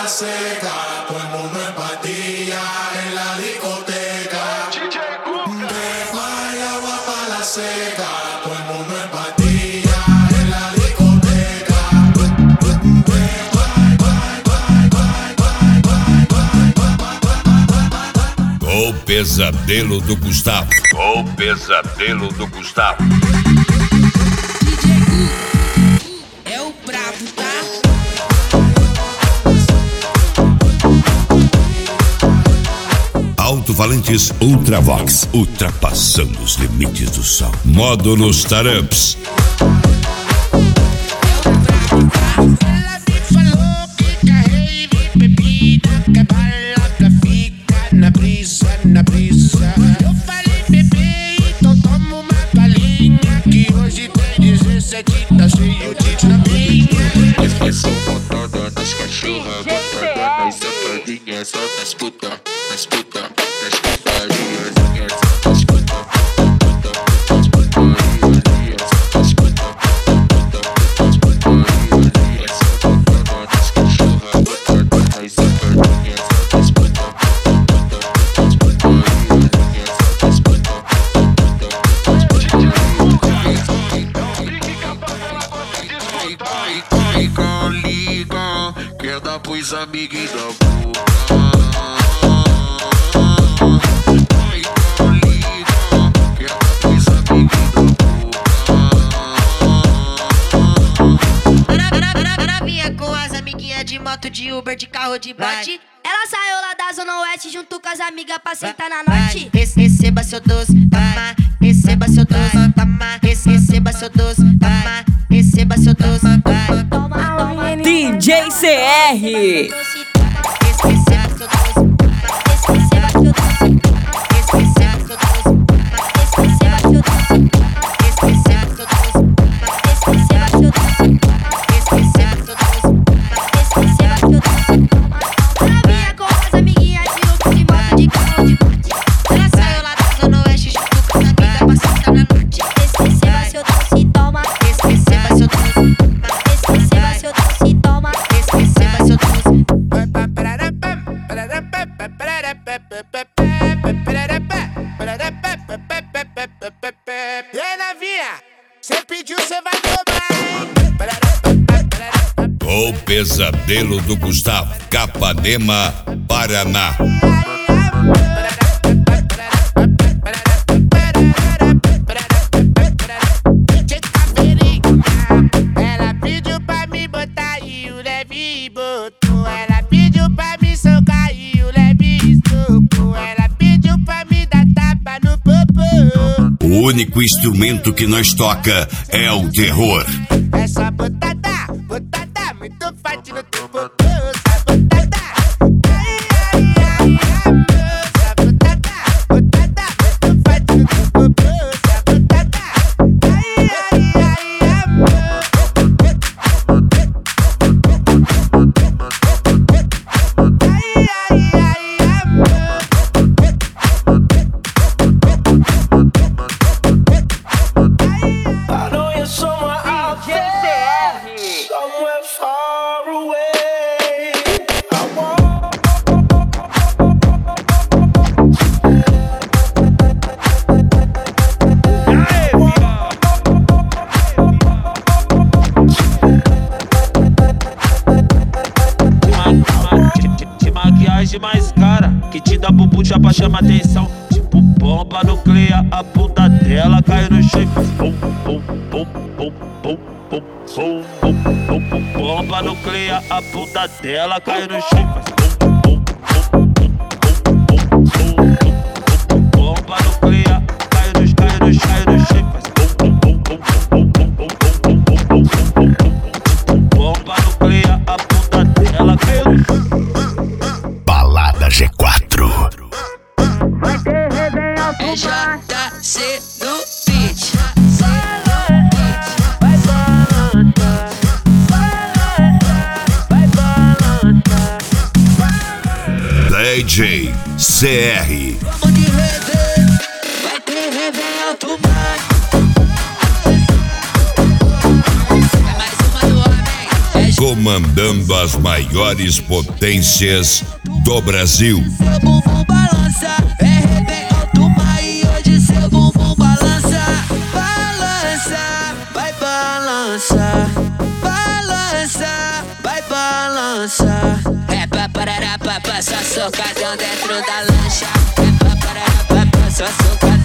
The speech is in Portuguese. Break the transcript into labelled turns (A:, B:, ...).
A: seca, todo el mundo en patilla en la discoteca. Trepa y agua pa' la seca, todo el mundo en patilla en la discoteca.
B: O pesadelo do Gustavo. O pesadelo do Gustavo.
C: É o brabo, tá?
B: Alto-falantes Ultravox, ultrapassando os limites do som. Módulos Taramps.
C: Ela me falou que rave, bebida, que bala, que fica na brisa, na brisa. Eu falei, bebê, então toma uma balinha, que hoje tem 17, tá cheio de chaminha.
D: Esqueçam botada nas cachorras, botada nas safadinhas, só nas puta, nas puta, nas putarias, nas puta, nas putarias, nas puta, nas putarias, botada nas cachorras, botada nas safadinhas, nas puta, nas putarias, nas puta, liga, quer dar pros amiguinhos da boca. Liga, quer dar pros amiguinhos da boca.
E: Novinha com as amiguinhas de moto, de Uber, de carro, de bote. Ela saiu lá da Zona Oeste junto com as amigas pra sentar na norte.
C: Receba seu doce, toma. Receba seu doce, toma. Receba seu doce, toma. Receba seu doce, vai.
E: Toma, toma,
F: DJ CR.
C: Receba seu doce,
E: receba seu doce,
C: receba seu doce,
E: receba seu doce,
C: receba seu doce,
E: receba seu doce,
C: receba seu doce.
E: receba seu doce. Novinha com as amiguinhas de Uber, de moto, de carro, de bote.
C: Ela saiu lá da Zona Oeste junto com as amigas pra sentar na norte.
E: Receba seu doce, toma.
C: Receba seu doce,
E: Receba seu doce, toma.
C: receba seu doce. E aí, novinha, cê pediu, cê vai tomar, hein?
B: O pesadelo do Gustavo. Capanema, Paraná.
C: Ela pediu pra me botar e o leve botou. Ela pediu pra me socar e o leve socou. Ela pediu pra me dar tapa no popô.
B: O único instrumento que nós toca é o terror.
C: Essa botada, botada muito forte no teu popô. Essa botada, ai, ai, ai, amor. Essa botada, botada muito forte no teu popô. Essa botada, ai, ai, ai, amor. Ai, ai, ai, amor.
G: I know you're somewhere out there, somewhere far away. I want
H: de maquiagem mais cara, que te dá bumbum já pra chamar atenção. Tipo bomba nuclear, a bunda dela cai no chão e faz bum, bum, bum, bum, bum, bum, bum, bum, bum, bum. Bomba nuclear, a bunda dela cai no chão e faz bum, bum, bum, bum, bum, bum, bum, bum, bum. Bomba nuclear, cai no chão e faz bum, bum, bum, bum, bum, bum, bum, bum, bum, bum, bum, bum. Bomba nuclear, a bunda dela cai no chão.
B: Balada G4.
C: É JC do beat.
B: DJ CR.
C: Vamos de rever, vai ter rever alto mar. É mais uma do homem, é
B: comandando as maiores potências do Brasil.
C: Seu bumbum balança, é bem alto, mas hoje seu bumbum balança. Balança, vai balança. Balança, vai balança. É pra parar, só socadão dentro da lancha. É pra parar, só socadão.